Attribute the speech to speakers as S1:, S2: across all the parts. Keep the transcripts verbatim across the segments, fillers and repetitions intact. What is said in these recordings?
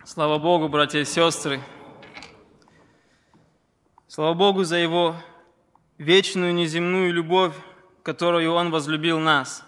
S1: Слава Богу, братья и сестры! Слава Богу за Его вечную неземную любовь, которую Он возлюбил нас.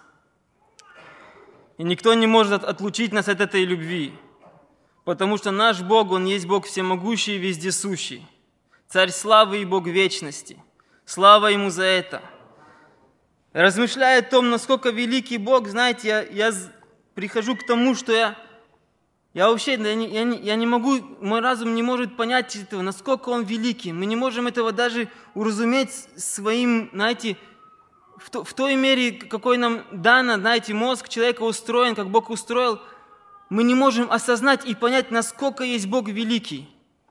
S1: И никто не может отлучить нас от этой любви, потому что наш Бог, Он есть Бог всемогущий и вездесущий, Царь славы и Бог вечности. Слава Ему за это! Размышляя о том, насколько великий Бог, знаете, я, я прихожу к тому, что я Я вообще, я не, я, не, я не могу, мой разум не может понять этого, насколько Он великий. Мы не можем этого даже уразуметь своим, знаете, в, то, в той мере, какой нам дано, знаете, мозг человека устроен, как Бог устроил, мы не можем осознать и понять, насколько есть Бог великий.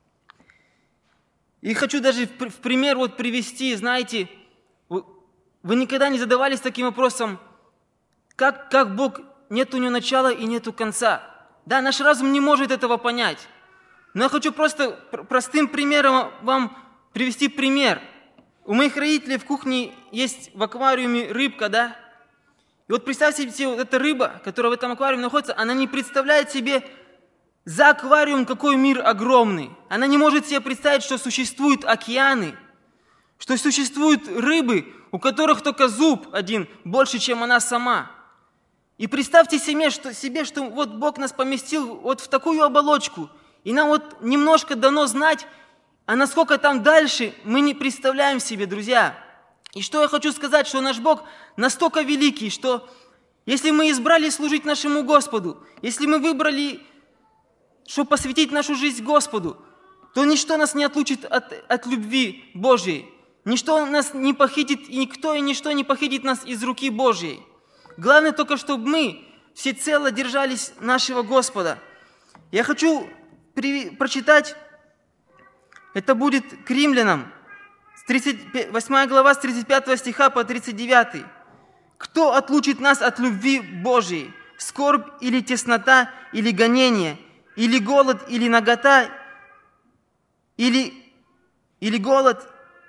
S1: И хочу даже в, в пример вот привести, знаете, вы, вы никогда не задавались таким вопросом, как, как Бог, нет у Него начала и нету конца. Да, наш разум не может этого понять. Но я хочу просто простым примером вам привести пример. У моих родителей в кухне есть в аквариуме рыбка, да? И вот представьте себе, вот эта рыба, которая в этом аквариуме находится, она не представляет себе за аквариум, какой мир огромный. Она не может себе представить, что существуют океаны, что существуют рыбы, у которых только зуб один больше, чем она сама. И представьте себе что, себе, что вот Бог нас поместил вот в такую оболочку, и нам вот немножко дано знать, а насколько там дальше, мы не представляем себе, друзья. И что я хочу сказать, что наш Бог настолько великий, что если мы избрали служить нашему Господу, если мы выбрали, чтобы посвятить нашу жизнь Господу, то ничто нас не отлучит от, от любви Божьей, ничто нас не похитит, и никто и ничто не похитит нас из руки Божьей. Главное только, чтобы мы всецело держались нашего Господа. Я хочу при... прочитать, это будет к Римлянам, тридцать восьмая глава с тридцать пятого стиха по тридцать девятый. «Кто отлучит нас от любви Божьей? Скорбь или теснота, или гонение, или голод, или нагота, или, или голод,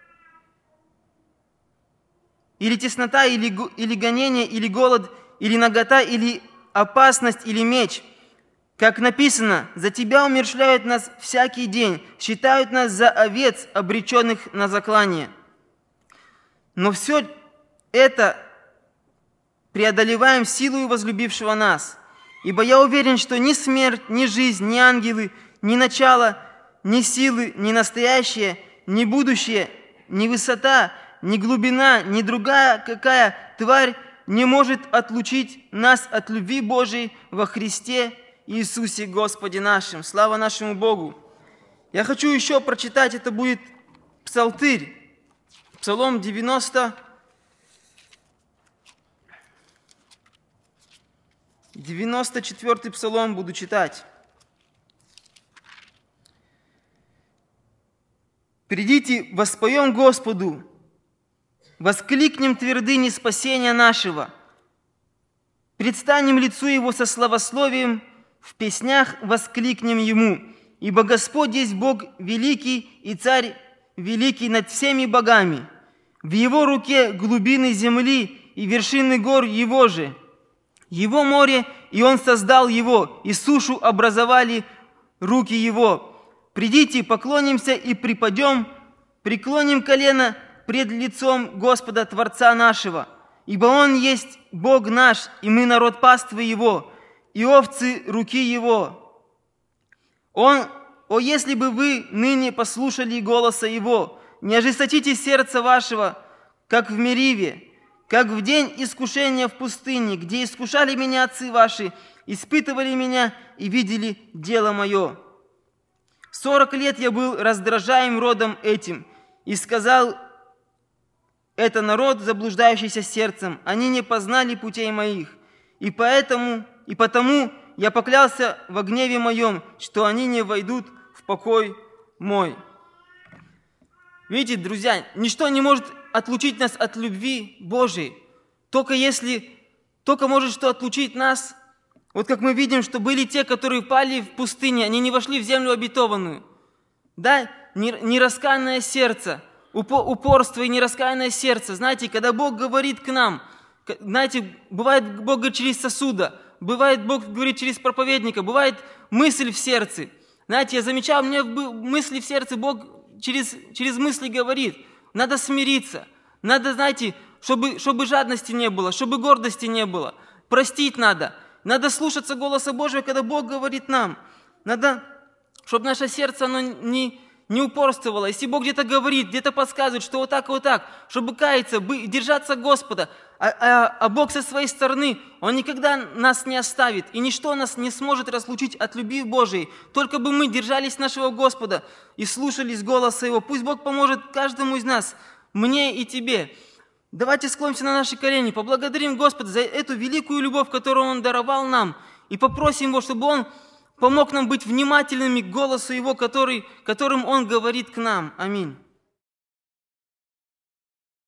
S1: или теснота, или, или гонение, или голод, или нагота, или опасность, или меч. Как написано, за Тебя умерщвляют нас всякий день, считают нас за овец, обреченных на заклание. Но все это преодолеваем силою возлюбившего нас. Ибо я уверен, что ни смерть, ни жизнь, ни ангелы, ни начало, ни силы, ни настоящее, ни будущее, ни высота, ни глубина, ни другая какая тварь не может отлучить нас от любви Божией во Христе Иисусе Господе нашим. Слава нашему Богу! Я хочу еще прочитать, это будет Псалтырь, Псалом девяносто, девяносто четвёртый Псалом буду читать. «Придите, воспоем Господу, воскликнем твердыни спасения нашего, предстанем лицу Его со славословием, в песнях воскликнем Ему, ибо Господь есть Бог великий и Царь великий над всеми богами. В Его руке глубины земли и вершины гор Его же. Его море, и Он создал его, и сушу образовали руки Его. Придите, поклонимся и припадем, преклоним колено пред лицом Господа Творца нашего, ибо Он есть Бог наш, и мы народ паствы Его, и овцы руки Его. Он, о, если бы вы ныне послушали голоса Его, не ожесточите сердце вашего, как в Мериве, как в день искушения в пустыне, где искушали меня отцы ваши, испытывали меня и видели дело мое. Сорок лет я был раздражаем родом этим, и сказал, это народ, заблуждающийся сердцем, они не познали путей моих, и поэтому, и потому я поклялся во гневе моем, что они не войдут в покой мой». Видите, друзья, ничто не может отлучить нас от любви Божией. Только если, только может что отлучить нас. Вот как мы видим, что были те, которые пали в пустыне, они не вошли в землю обетованную. Да, нераскаянное сердце, упорство и нераскаянное сердце. Знаете, когда Бог говорит к нам, знаете, бывает Бог говорит через сосуда, бывает Бог говорит через проповедника, бывает мысль в сердце. Знаете, я замечал, мне в мысли в сердце Бог через, через мысли говорит, надо смириться, надо, знаете, чтобы, чтобы жадности не было, чтобы гордости не было, простить надо, надо слушаться голоса Божьего, когда Бог говорит нам, надо, чтобы наше сердце, оно не, не упорствовало, если Бог где-то говорит, где-то подсказывает, что вот так и вот так, чтобы каяться, держаться Господа, а, а, а Бог со своей стороны, Он никогда нас не оставит, и ничто нас не сможет разлучить от любви Божией, только бы мы держались нашего Господа и слушались голоса Его. Пусть Бог поможет каждому из нас, мне и тебе. Давайте склонимся на наши колени, поблагодарим Господа за эту великую любовь, которую Он даровал нам, и попросим Его, чтобы Он помог нам быть внимательными к голосу Его, который, которым Он говорит к нам. Аминь.